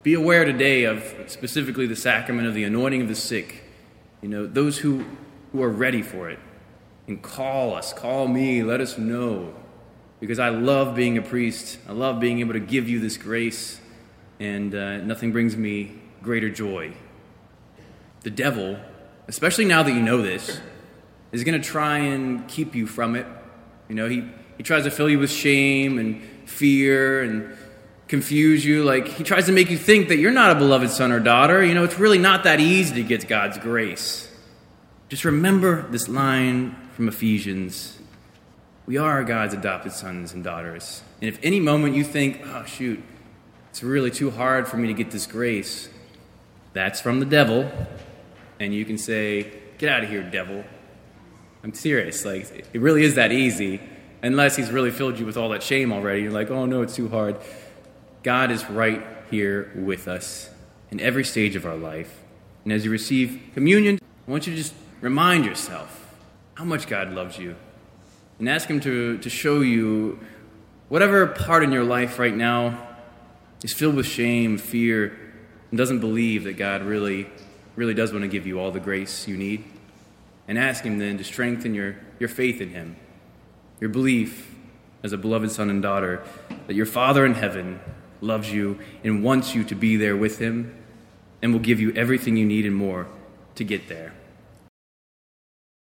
Be aware today of specifically the sacrament of the anointing of the sick. Those who are ready for it. And call me, let us know. Because I love being a priest. I love being able to give you this grace. And nothing brings me greater joy. The devil, especially now that you know this, is going to try and keep you from it. He tries to fill you with shame and fear and confuse you. Like, he tries to make you think that you're not a beloved son or daughter. It's really not that easy to get God's grace. Just remember this line from Ephesians. We are God's adopted sons and daughters. And if any moment you think, oh, shoot, it's really too hard for me to get this grace, that's from the devil. And you can say, get out of here, devil. I'm serious. Like, it really is that easy. Unless he's really filled you with all that shame already. You're like, oh, no, it's too hard. God is right here with us in every stage of our life. And as you receive communion, I want you to just remind yourself how much God loves you. And ask him to show you whatever part in your life right now is filled with shame, fear, and doesn't believe that God really does want to give you all the grace you need. And ask him then to strengthen your faith in him, your belief as a beloved son and daughter, that your Father in heaven loves you and wants you to be there with him and will give you everything you need and more to get there.